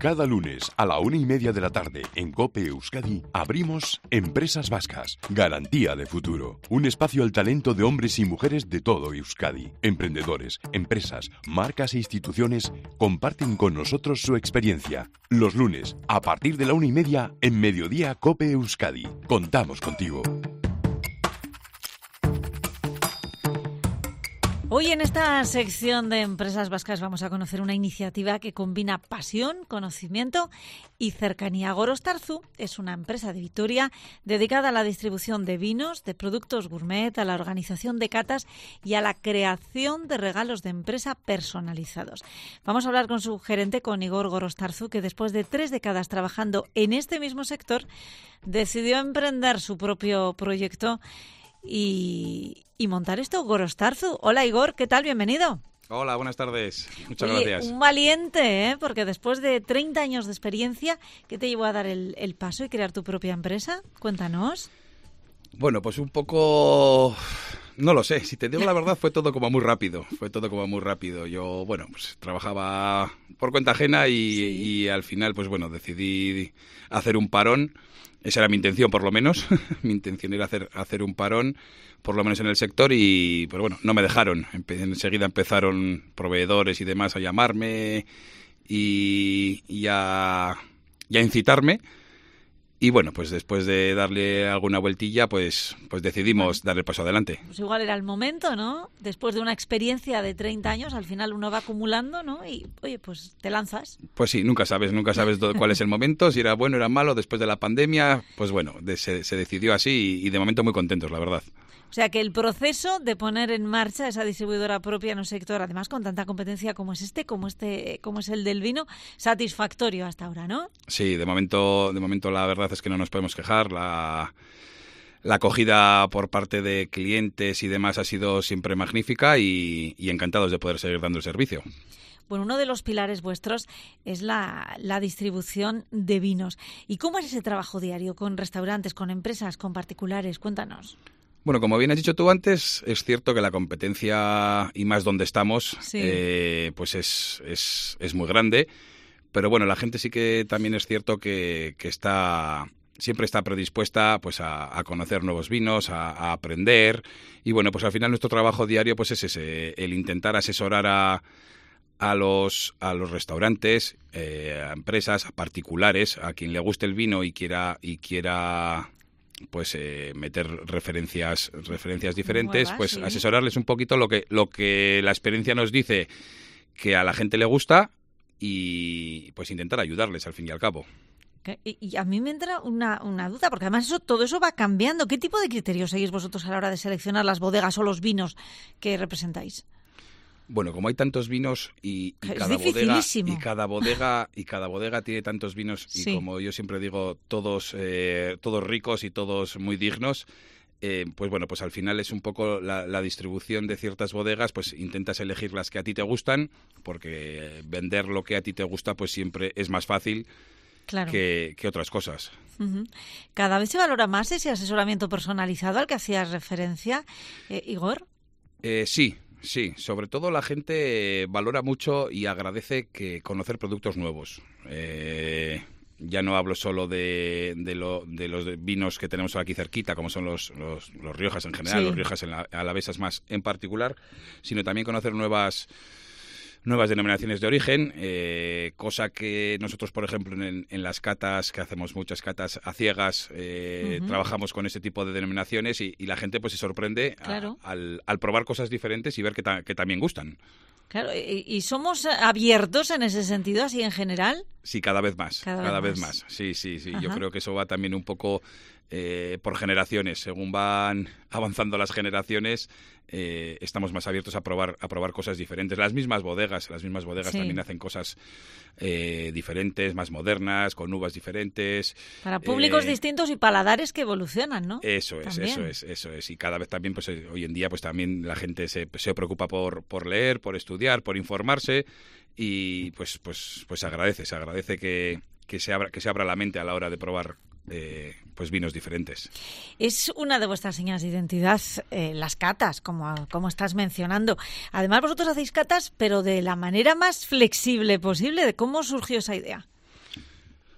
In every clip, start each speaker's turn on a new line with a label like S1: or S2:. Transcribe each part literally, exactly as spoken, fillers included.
S1: Cada lunes a la una y media de la tarde en COPE Euskadi abrimos Empresas Vascas, garantía de futuro. Un espacio al talento de hombres y mujeres de todo Euskadi. Emprendedores, empresas, marcas e instituciones comparten con nosotros su experiencia. Los lunes, a partir de la una y media, en Mediodía COPE Euskadi. Contamos contigo.
S2: Hoy en esta sección de Empresas Vascas vamos a conocer una iniciativa que combina pasión, conocimiento y cercanía. Gorostarzu es una empresa de Vitoria dedicada a la distribución de vinos, de productos gourmet, a la organización de catas y a la creación de regalos de empresa personalizados. Vamos a hablar con su gerente, con Igor Gorostarzu, que después de tres décadas trabajando en este mismo sector, decidió emprender su propio proyecto Y, y montar esto, Gorostarzu. Hola Igor, ¿qué tal? Bienvenido.
S3: Hola, buenas tardes. Muchas
S2: Oye,
S3: gracias.
S2: Un valiente, ¿eh? Porque después de treinta años de experiencia, ¿qué te llevó a dar el, el paso y crear tu propia empresa? Cuéntanos.
S3: Bueno, pues un poco... No lo sé, si te digo la verdad fue todo como muy rápido, fue todo como muy rápido. Yo, bueno, pues trabajaba por cuenta ajena y, sí. y al final, pues bueno, decidí hacer un parón. Esa era mi intención, por lo menos. Mi intención era hacer, hacer un parón, por lo menos en el sector, y pues bueno, no me dejaron. Empe- enseguida empezaron proveedores y demás a llamarme y, y, a, y a incitarme. Y bueno, pues después de darle alguna vueltilla, pues, pues decidimos dar el paso adelante.
S2: Pues igual era el momento, ¿no? Después de una experiencia de treinta años, al final uno va acumulando, ¿no? Y, oye, pues te lanzas.
S3: Pues sí, nunca sabes, nunca sabes cuál es el momento, si era bueno, era malo, después de la pandemia, pues bueno, de, se, se decidió así y, y de momento muy contentos, la verdad.
S2: O sea que el proceso de poner en marcha esa distribuidora propia en un sector, además con tanta competencia como es este, como este, como es el del vino, satisfactorio hasta ahora, ¿no?
S3: Sí, de momento, de momento la verdad es que no nos podemos quejar. La, la acogida por parte de clientes y demás ha sido siempre magnífica y, y encantados de poder seguir dando el servicio.
S2: Bueno, uno de los pilares vuestros es la, la distribución de vinos. ¿Y cómo es ese trabajo diario con restaurantes, con empresas, con particulares? Cuéntanos.
S3: Bueno, como bien has dicho tú antes, es cierto que la competencia, y más donde estamos,
S2: sí.
S3: eh, pues es, es, es muy grande. Pero bueno, la gente sí que también es cierto que, que está siempre está predispuesta pues a, a conocer nuevos vinos, a, a aprender. Y bueno, pues al final nuestro trabajo diario pues es ese, el intentar asesorar a, a, los, a los restaurantes, eh, a empresas, a particulares, a quien le guste el vino y quiera... Y quiera pues eh, meter referencias referencias diferentes,
S2: Nuevas,
S3: pues
S2: sí.
S3: asesorarles un poquito lo que lo que la experiencia nos dice que a la gente le gusta y pues intentar ayudarles al fin y al cabo.
S2: Y, y a mí me entra una, una duda, porque además eso, todo eso va cambiando. ¿Qué tipo de criterios seguís vosotros a la hora de seleccionar las bodegas o los vinos que representáis?
S3: Bueno, como hay tantos vinos y, y
S2: Es
S3: cada bodega
S2: dificilísimo.
S3: y cada bodega y cada bodega tiene tantos vinos y
S2: Sí.
S3: como yo siempre digo, todos eh, todos ricos y todos muy dignos, eh, pues bueno, pues al final es un poco la, la distribución de ciertas bodegas, pues intentas elegir las que a ti te gustan, porque vender lo que a ti te gusta pues siempre es más fácil
S2: Claro.
S3: que, que otras cosas.
S2: Uh-huh. Cada vez se valora más ese asesoramiento personalizado al que hacías referencia, eh, Igor.
S3: Eh, sí. Sí, sobre todo la gente valora mucho y agradece que conocer productos nuevos. Eh, ya no hablo solo de, de, lo, de los vinos que tenemos aquí cerquita, como son los, los, los Riojas en general,
S2: Sí.
S3: los Riojas en la, alavesas más en particular, sino también conocer nuevas... nuevas denominaciones de origen, eh, cosa que nosotros, por ejemplo, en, en las catas, que hacemos muchas catas a ciegas, eh, uh-huh. trabajamos con ese tipo de denominaciones y, y la gente pues se sorprende
S2: claro.
S3: a, al, al probar cosas diferentes y ver que, ta, que también gustan.
S2: Claro, ¿y, y somos abiertos en ese sentido, así en general?
S3: Sí, cada vez más,
S2: cada,
S3: cada
S2: vez
S3: vez
S2: más.
S3: más. Sí, sí, sí.
S2: Ajá.
S3: Yo creo que eso va también un poco eh, por generaciones. Según van avanzando las generaciones, eh, estamos más abiertos a probar a probar cosas diferentes. Las mismas bodegas, las mismas bodegas
S2: sí.
S3: también hacen cosas eh, diferentes, más modernas, con uvas diferentes.
S2: Para públicos
S3: eh,
S2: distintos y paladares que evolucionan, ¿no?
S3: Eso es,
S2: también.
S3: eso es, eso es. Y cada vez también, pues hoy en día, pues también la gente se, se preocupa por, por leer, por estudiar, por informarse y pues, pues, pues agradece, se agradece que, que se abra, que se abra la mente a la hora de probar eh, pues vinos diferentes.
S2: Es una de vuestras señas de identidad, eh, las catas, como, como estás mencionando. Además, vosotros hacéis catas, pero de la manera más flexible posible. ¿De cómo surgió esa idea?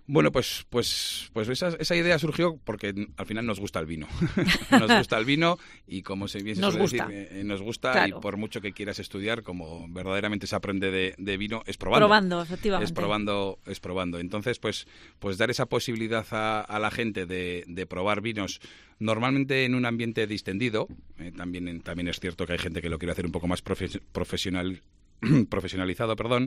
S3: Bueno, pues pues pues esa, esa idea surgió porque al final nos gusta el vino. Nos gusta el vino y como se bien se
S2: nos
S3: suele
S2: gusta.
S3: decir, eh, nos gusta
S2: Claro.
S3: y por mucho que quieras estudiar, como verdaderamente se aprende de, de vino, es probando.
S2: Probando, efectivamente.
S3: Es probando, es probando. Entonces, pues pues dar esa posibilidad a, a la gente de, de probar vinos normalmente en un ambiente distendido. Eh, también, en- también es cierto que hay gente que lo quiere hacer un poco más profe- profesional profesionalizado, perdón,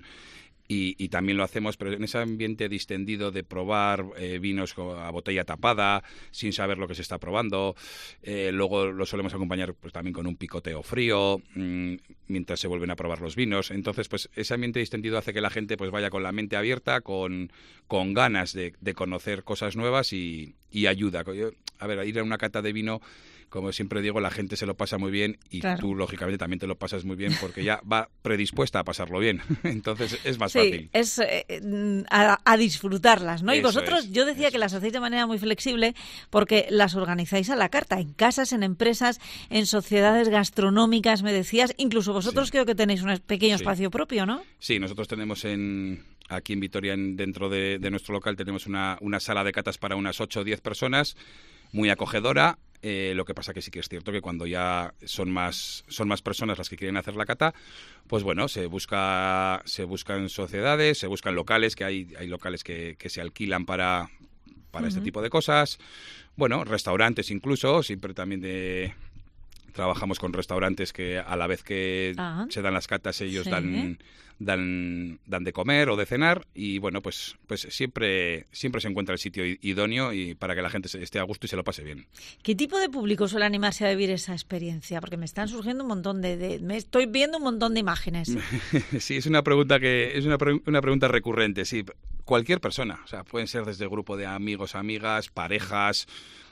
S3: y, y también lo hacemos, pero en ese ambiente distendido de probar eh, vinos co- a botella tapada, sin saber lo que se está probando. Eh, luego lo solemos acompañar pues también con un picoteo frío, mmm, mientras se vuelven a probar los vinos. Entonces, pues ese ambiente distendido hace que la gente pues vaya con la mente abierta, con, con ganas de, de conocer cosas nuevas y, y ayuda. Yo, a ver, ir a una cata de vino, como siempre digo, la gente se lo pasa muy bien y
S2: Claro.
S3: tú, lógicamente, también te lo pasas muy bien porque ya va predispuesta a pasarlo bien. Entonces, es más
S2: Sí,
S3: fácil.
S2: es eh, mm, a, a disfrutarlas, ¿no? Y
S3: Eso
S2: vosotros,
S3: es,
S2: yo decía
S3: eso
S2: que las hacéis de manera muy flexible porque las organizáis a la carta, en casas, en empresas, en sociedades gastronómicas, me decías. Incluso vosotros
S3: Sí.
S2: creo que tenéis un pequeño
S3: Sí.
S2: espacio propio, ¿no?
S3: Sí, nosotros tenemos en aquí en Vitoria, en- dentro de, de nuestro local, tenemos una, una sala de catas para unas ocho o diez personas, muy acogedora. Eh, lo que pasa que sí que es cierto que cuando ya son más son más personas las que quieren hacer la cata, pues bueno, se busca se buscan sociedades, se buscan locales, que hay hay locales que, que se alquilan para para este
S2: Ujú.
S3: tipo de cosas. Bueno, restaurantes incluso, siempre también de trabajamos con restaurantes que a la vez que
S2: Ah.
S3: se dan las catas ellos
S2: Sí.
S3: dan dan dan de comer o de cenar y bueno, pues pues siempre siempre se encuentra el sitio i- idóneo y para que la gente se- esté a gusto y se lo pase bien.
S2: ¿Qué tipo de público suele animarse a vivir esa experiencia? Porque me están surgiendo un montón de... de- me estoy viendo un montón de imágenes.
S3: Sí, es una pregunta que es una, pre- una pregunta recurrente, sí, cualquier persona, o sea, pueden ser desde grupo de amigos, amigas, parejas,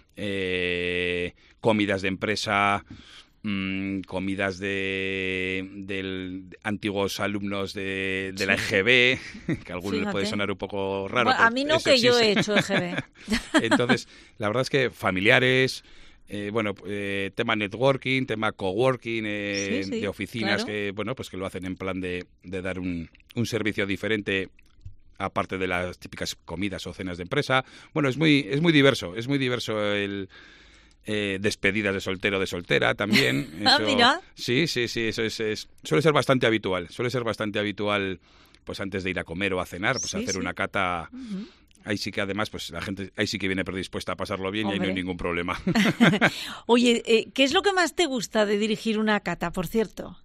S3: eh, comidas de empresa, mm, comidas de, del- de antiguos alumnos de, de la E G B, que a algunos les puede
S2: Fíjate.
S3: sonar un poco raro.
S2: Bueno, a
S3: pero
S2: mí no,
S3: eso
S2: que yo he
S3: existe.
S2: hecho E G B.
S3: Entonces, la verdad es que familiares, eh, bueno, eh, tema networking, tema coworking, eh,
S2: Sí, sí,
S3: de oficinas
S2: claro.
S3: que, bueno, pues que lo hacen en plan de, de dar un, un servicio diferente aparte de las típicas comidas o cenas de empresa. Bueno, es muy es muy diverso, es muy diverso el eh, despedidas de soltero o de soltera también.
S2: Ah,
S3: Eso-
S2: mira.
S3: Sí, sí, sí, eso es, es- suele ser bastante habitual, suele ser bastante habitual pues antes de ir a comer o a cenar, pues
S2: Sí,
S3: hacer
S2: sí.
S3: una cata.
S2: Ujú.
S3: Ahí sí que además, pues la gente ahí sí que viene predispuesta a pasarlo bien y ahí no hay
S2: Hombre.
S3: ningún problema.
S2: Oye, eh, ¿qué es lo que más te gusta de dirigir una cata, por cierto?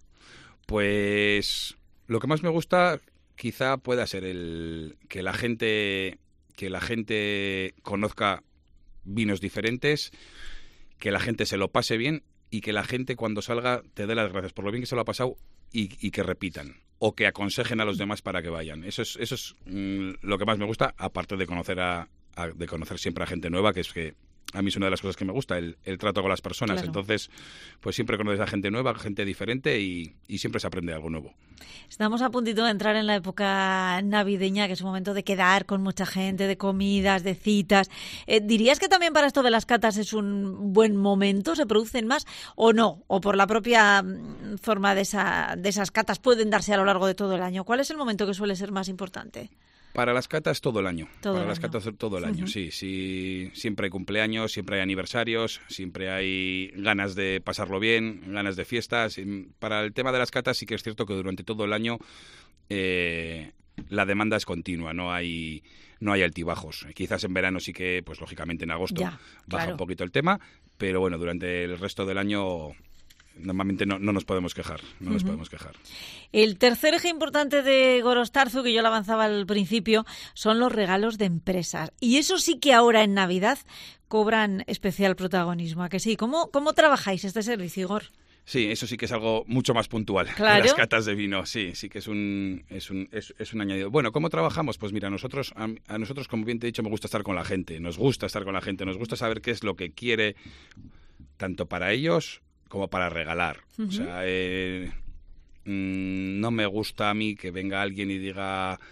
S3: Pues lo que más me gusta quizá pueda ser el que la gente que la gente conozca vinos diferentes, que la gente se lo pase bien y que la gente cuando salga te dé las gracias por lo bien que se lo ha pasado y, y que repitan o que aconsejen a los demás para que vayan. Eso es eso es mm, lo que más me gusta, aparte de conocer a, a- de conocer siempre a gente nueva, que es que a mí es una de las cosas que me gusta, el, el trato con las personas.
S2: Claro.
S3: Entonces, pues siempre conoces a gente nueva, gente diferente y, y siempre se aprende algo nuevo.
S2: Estamos a puntito de entrar en la época navideña, que es un momento de quedar con mucha gente, de comidas, de citas. Eh, ¿Dirías que también para esto de las catas es un buen momento? ¿Se producen más o no? ¿O por la propia mm, forma de, esa, de esas catas pueden darse a lo largo de todo el año? ¿Cuál es el momento que suele ser más importante?
S3: Para las catas todo el año.
S2: Todo
S3: Para
S2: el
S3: las
S2: año.
S3: catas todo el año,
S2: Ujú.
S3: sí, sí. Siempre hay cumpleaños, siempre hay aniversarios, siempre hay ganas de pasarlo bien, ganas de fiestas. Y para el tema de las catas sí que es cierto que durante todo el año eh, la demanda es continua, no hay no hay altibajos. Quizás en verano sí que, pues lógicamente en agosto
S2: Ya,
S3: baja
S2: claro.
S3: un poquito el tema, pero bueno, durante el resto del año normalmente no, no nos podemos quejar, no nos
S2: Ujú.
S3: podemos quejar.
S2: El tercer eje importante de Gorostarzu, que yo lo avanzaba al principio, son los regalos de empresas. Y eso sí que ahora en Navidad cobran especial protagonismo. ¿A que sí? ¿Cómo, cómo trabajáis este servicio, Igor?
S3: Sí, eso sí que es algo mucho más puntual
S2: Claro.
S3: que las catas de vino. Sí, sí que es un, es un, es, es un añadido. Bueno, ¿cómo trabajamos? Pues mira, nosotros, a, a nosotros, como bien te he dicho, me gusta estar con la gente. Nos gusta estar con la gente. Nos gusta saber qué es lo que quiere, tanto para ellos como para regalar.
S2: Ujú.
S3: O sea, eh, mm, no me gusta a mí que venga alguien y diga...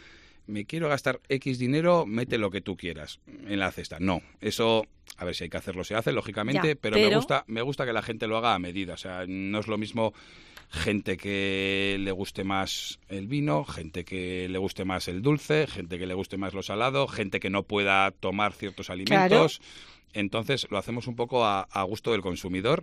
S3: me quiero gastar X dinero, mete lo que tú quieras en la cesta. No, eso, a ver, si hay que hacerlo, se hace, lógicamente,
S2: Ya,
S3: pero,
S2: pero...
S3: Me, gusta, me gusta que la gente lo haga a medida. O sea, no es lo mismo gente que le guste más el vino, gente que le guste más el dulce, gente que le guste más lo salado, gente que no pueda tomar ciertos alimentos. Claro. Entonces, lo hacemos un poco a, a gusto del consumidor.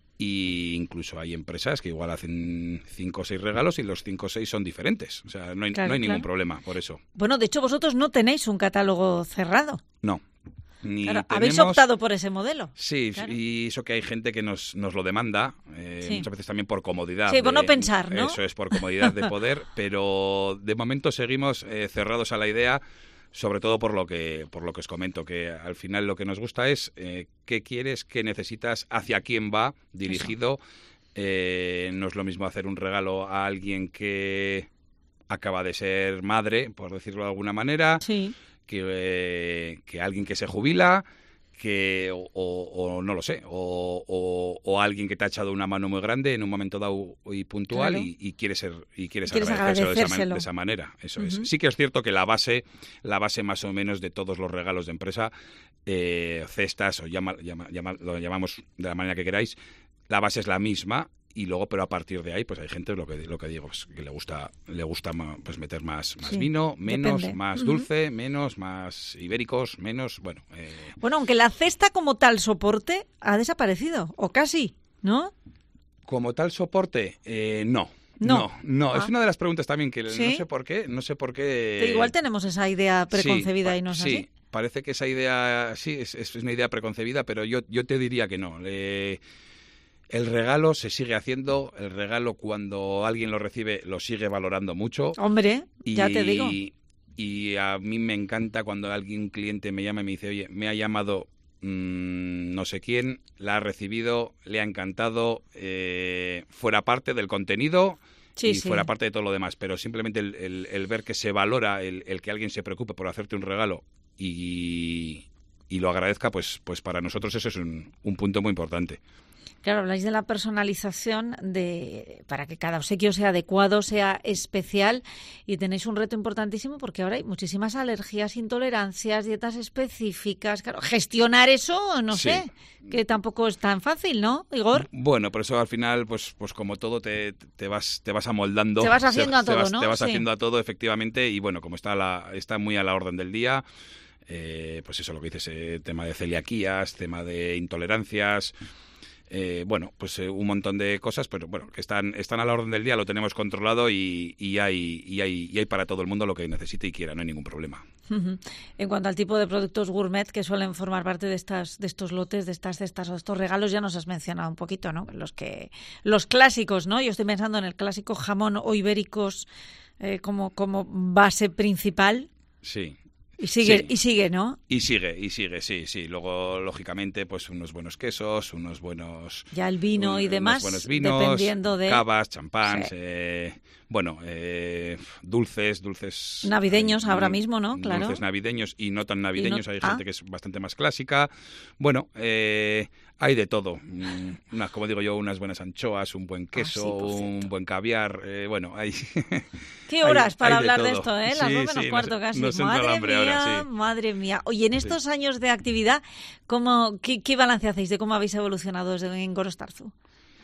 S3: Y incluso hay empresas que igual hacen cinco o seis regalos y los cinco o seis son diferentes. O sea, no hay,
S2: claro,
S3: no hay
S2: claro.
S3: ningún problema por eso.
S2: Bueno, de hecho, vosotros no tenéis un catálogo cerrado.
S3: No. Ni
S2: claro,
S3: tenemos...
S2: habéis optado por ese modelo.
S3: Sí,
S2: claro.
S3: Y eso que hay gente que nos, nos lo demanda, eh, sí. muchas veces también por comodidad.
S2: Sí,
S3: de,
S2: por no pensar, ¿no?
S3: Eso es, por comodidad de poder, pero de momento seguimos eh, cerrados a la idea. Sobre todo por lo que por lo que os comento, que al final lo que nos gusta es eh, qué quieres, qué necesitas, hacia quién va dirigido. Eh, no es lo mismo hacer un regalo a alguien que acaba de ser madre, por decirlo de alguna manera,
S2: sí.
S3: que, eh, que alguien que se jubila, que o, o, o no lo sé, o, o, o alguien que te ha echado una mano muy grande en un momento dado y puntual
S2: claro.
S3: y, y quieres ser y quieres,
S2: ¿Quieres
S3: agradecérselo,
S2: agradecérselo?
S3: De, esa man, de esa manera. Eso
S2: uh-huh.
S3: es. Sí que es cierto que la base, la base más o menos de todos los regalos de empresa, eh, cestas o llama, llama, llama, lo llamamos de la manera que queráis, la base es la misma. Y luego, pero a partir de ahí, pues hay gente, lo que lo que digo, pues, que le gusta le gusta pues meter más más sí, vino, menos, depende. más uh-huh. dulce, menos, más ibéricos, menos, bueno. Eh...
S2: Bueno, aunque la cesta como tal soporte ha desaparecido, o casi, ¿no?
S3: Como tal soporte, eh, no.
S2: No,
S3: no, no.
S2: Ah.
S3: Es una de las preguntas también que
S2: ¿Sí?
S3: no sé por qué, no sé por qué.
S2: Que igual tenemos esa idea preconcebida
S3: sí,
S2: y no es
S3: sí.
S2: así.
S3: Parece que esa idea, sí, es, es una idea preconcebida, pero yo, yo te diría que no. Eh, El regalo se sigue haciendo, el regalo cuando alguien lo recibe lo sigue valorando mucho.
S2: Hombre,
S3: y,
S2: ya te digo.
S3: Y a mí me encanta cuando alguien, un cliente me llama y me dice, oye, me ha llamado mmm, no sé quién, la ha recibido, le ha encantado, eh, fuera parte del contenido
S2: sí,
S3: y
S2: sí.
S3: fuera parte de todo lo demás. Pero simplemente el, el, el ver que se valora, el, el que alguien se preocupe por hacerte un regalo y, y lo agradezca, pues, pues para nosotros eso es un, un punto muy importante.
S2: Claro, habláis de la personalización de para que cada obsequio sea adecuado, sea especial, y tenéis un reto importantísimo porque ahora hay muchísimas alergias, intolerancias, dietas específicas. Claro, gestionar eso, no
S3: sí.
S2: sé, que tampoco es tan fácil, ¿no, Igor?
S3: Bueno, por eso al final, pues pues como todo, te, te vas te vas amoldando.
S2: Te vas haciendo
S3: te,
S2: a todo,
S3: te vas,
S2: ¿no?
S3: Te vas
S2: sí.
S3: haciendo a todo, efectivamente, y bueno, como está la está muy a la orden del día, eh, pues eso, lo que dices, eh, tema de celiaquías, tema de intolerancias... Eh, bueno, pues eh, un montón de cosas, pero bueno, que están están a la orden del día, lo tenemos controlado y, y hay y hay y hay para todo el mundo lo que necesite y quiera, no hay ningún problema.
S2: Uh-huh. En cuanto al tipo de productos gourmet que suelen formar parte de estas de estos lotes, de estas cestas o estos regalos, ya nos has mencionado un poquito, ¿no? Los que los clásicos, ¿no? Yo estoy pensando en el clásico jamón o ibéricos eh, como como base principal.
S3: Sí.
S2: Y sigue,
S3: sí.
S2: y sigue, ¿no?
S3: Y sigue, y sigue, sí, sí. Luego, lógicamente, pues unos buenos quesos, unos buenos...
S2: Ya el vino
S3: un,
S2: y demás,
S3: unos buenos vinos,
S2: dependiendo de...
S3: cavas, champán,
S2: sí.
S3: eh, bueno, eh, dulces, dulces...
S2: Navideños
S3: hay,
S2: ahora mismo, ¿no? Claro.
S3: Dulces navideños y no tan navideños,
S2: no,
S3: hay
S2: ah.
S3: gente que es bastante más clásica. Bueno, eh, hay de todo. Unas, como digo yo, unas buenas anchoas, un buen queso,
S2: ah, sí,
S3: un buen caviar, eh, bueno, hay...
S2: Qué horas
S3: hay,
S2: para
S3: hay
S2: hablar
S3: de,
S2: de esto, ¿eh? Las
S3: sí,
S2: dos menos
S3: sí,
S2: cuarto
S3: nos,
S2: casi.
S3: Nos
S2: madre mía,
S3: hambre ahora, sí.
S2: madre mía. Oye, en estos sí. años de actividad, ¿cómo, qué, ¿qué balance hacéis de cómo habéis evolucionado desde en Gorost Tarzu?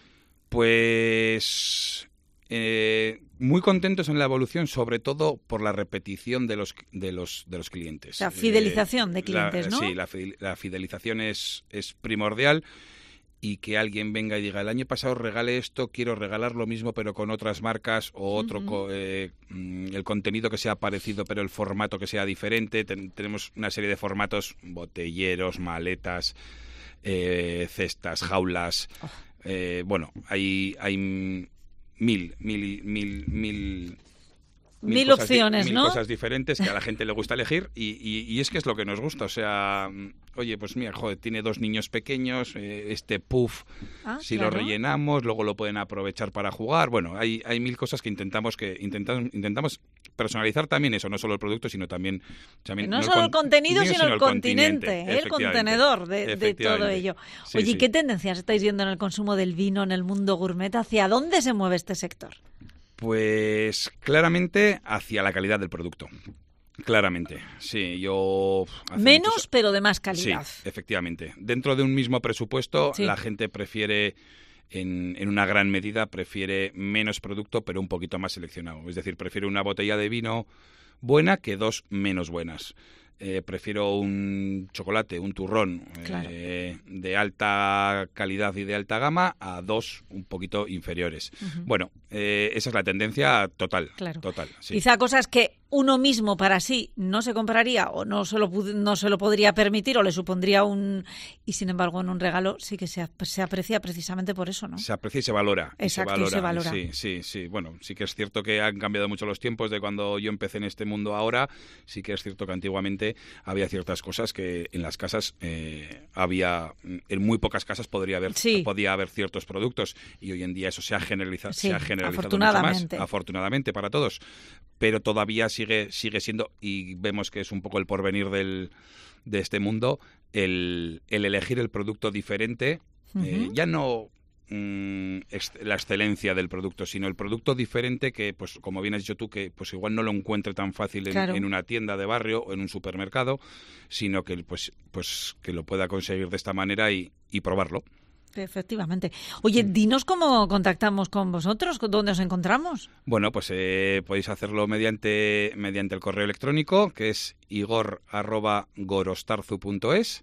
S3: Pues eh, muy contentos en la evolución, sobre todo por la repetición de los de los de los clientes.
S2: La fidelización eh, de clientes,
S3: la,
S2: ¿no?
S3: Sí, la, la fidelización es, es primordial. Y que alguien venga y diga, el año pasado regalé esto, quiero regalar lo mismo pero con otras marcas o otro uh-huh. eh, el contenido que sea parecido pero el formato que sea diferente. Ten, tenemos una serie de formatos, botelleros, maletas, eh, cestas, jaulas. Oh. Eh, bueno, hay, hay mil, mil, mil, mil...
S2: Mil,
S3: mil
S2: opciones,
S3: di-
S2: ¿no?
S3: Mil cosas diferentes que a la gente le gusta elegir y, y, y es que es lo que nos gusta. O sea, oye, pues mira, joder, tiene dos niños pequeños, eh, este puff,
S2: ah,
S3: si
S2: claro.
S3: lo rellenamos, luego lo pueden aprovechar para jugar. Bueno, hay, hay mil cosas que intentamos que intentamos, intentamos personalizar también eso, no solo el producto, sino también... también
S2: no,
S3: no
S2: solo el, con- el contenido, sino, sino el continente,
S3: continente,
S2: el contenedor de, de todo ello.
S3: Sí,
S2: Oye,
S3: sí.
S2: ¿y qué tendencias estáis viendo en el consumo del vino, en el mundo gourmet? ¿Hacia dónde se mueve este sector?
S3: Pues claramente hacia la calidad del producto. Claramente, sí, yo...
S2: Menos,
S3: muchos...
S2: pero de más calidad.
S3: Sí, efectivamente. Dentro de un mismo presupuesto, sí. La gente prefiere, en, en una gran medida, prefiere menos producto, pero un poquito más seleccionado. Es decir, prefiere una botella de vino buena que dos menos buenas. Eh, prefiero un chocolate, un turrón
S2: claro.
S3: eh, de alta calidad y de alta gama a dos un poquito inferiores. Uh-huh. Bueno, eh, esa es la tendencia total.
S2: Claro.
S3: total sí.
S2: Quizá cosas que uno mismo para sí no se compraría o no se lo, no se lo podría permitir o le supondría un... Y sin embargo en un regalo sí que se, se aprecia precisamente por eso, ¿no?
S3: Se aprecia y se valora.
S2: Exacto,
S3: y se valora.
S2: Y se valora.
S3: Sí, sí, sí. Bueno, sí que es cierto que han cambiado mucho los tiempos de cuando yo empecé en este mundo ahora. Sí que es cierto que antiguamente había ciertas cosas que en las casas eh, había... En muy pocas casas podría haber,
S2: sí.
S3: podía haber ciertos productos y hoy en día eso se ha generalizado,
S2: sí,
S3: se ha generalizado
S2: afortunadamente.
S3: mucho más. Afortunadamente para todos. Pero todavía sigue sigue siendo, y vemos que es un poco el porvenir del, de este mundo, el, el elegir el producto diferente, uh-huh. eh, ya no mmm, ex, la excelencia del producto, sino el producto diferente que, pues como bien has dicho tú, que pues igual no lo encuentre tan fácil en,
S2: claro.
S3: en una tienda de barrio o en un supermercado, sino que pues, pues que lo pueda conseguir de esta manera y, y probarlo.
S2: Efectivamente. Oye, dinos cómo contactamos con vosotros, ¿dónde os encontramos?
S3: Bueno, pues eh, podéis hacerlo mediante mediante el correo electrónico, que es igor arroba gorostarzu punto es,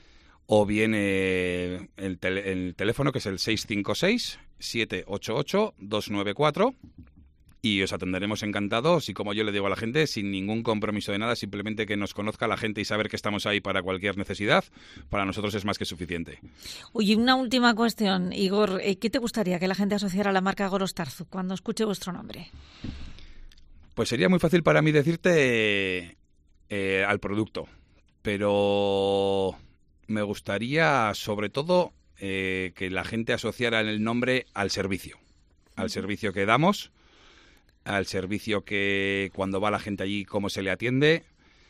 S3: o bien eh, el, tel- el teléfono, que es el seis cinco seis, siete ocho ocho, dos nueve cuatro, y os atenderemos encantados y, como yo le digo a la gente, sin ningún compromiso de nada, simplemente que nos conozca la gente y saber que estamos ahí para cualquier necesidad, para nosotros es más que suficiente.
S2: Oye, una última cuestión, Igor, ¿qué te gustaría que la gente asociara a la marca Gorostarzu cuando escuche vuestro nombre?
S3: Pues sería muy fácil para mí decirte eh, al producto, pero me gustaría sobre todo eh, que la gente asociara el nombre al servicio, al uh-huh. servicio que damos, al servicio que cuando va la gente allí, cómo se le atiende,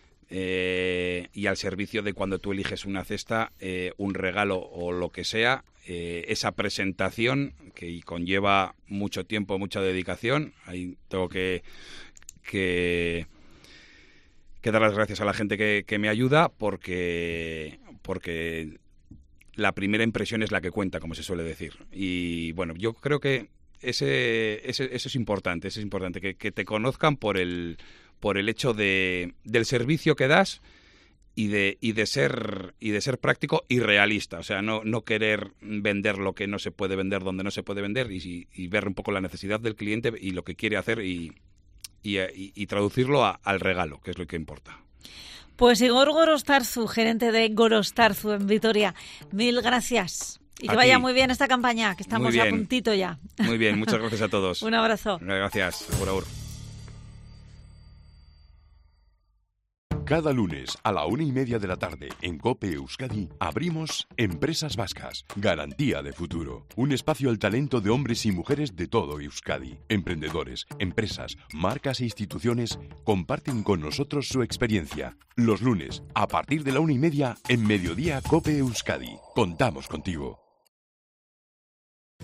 S3: eh, y al servicio de cuando tú eliges una cesta, eh, un regalo o lo que sea, eh, esa presentación que conlleva mucho tiempo, mucha dedicación. Ahí tengo que, que, que dar las gracias a la gente que, que me ayuda porque, porque la primera impresión es la que cuenta, como se suele decir. Y bueno, yo creo que Ese, ese, eso es importante, eso es importante, que, que te conozcan por el, por el hecho de, del servicio que das y de, y de ser, y de ser práctico y realista. O sea, no, no querer vender lo que no se puede vender donde no se puede vender y, y ver un poco la necesidad del cliente y lo que quiere hacer y, y, y, y traducirlo a, al regalo, que es lo que importa. Pues Igor Gorostarzu, gerente de Gorostarzu en Vitoria, mil gracias. Y que vaya muy bien esta campaña, que estamos a puntito ya. Muy bien, muchas gracias a todos. Un abrazo. Gracias, por favor.
S1: Cada lunes a la una y media de la tarde en COPE Euskadi abrimos Empresas Vascas, garantía de futuro. Un espacio al talento de hombres y mujeres de todo Euskadi. Emprendedores, empresas, marcas e instituciones comparten con nosotros su experiencia. Los lunes, a partir de la una y media, en Mediodía COPE Euskadi. Contamos contigo.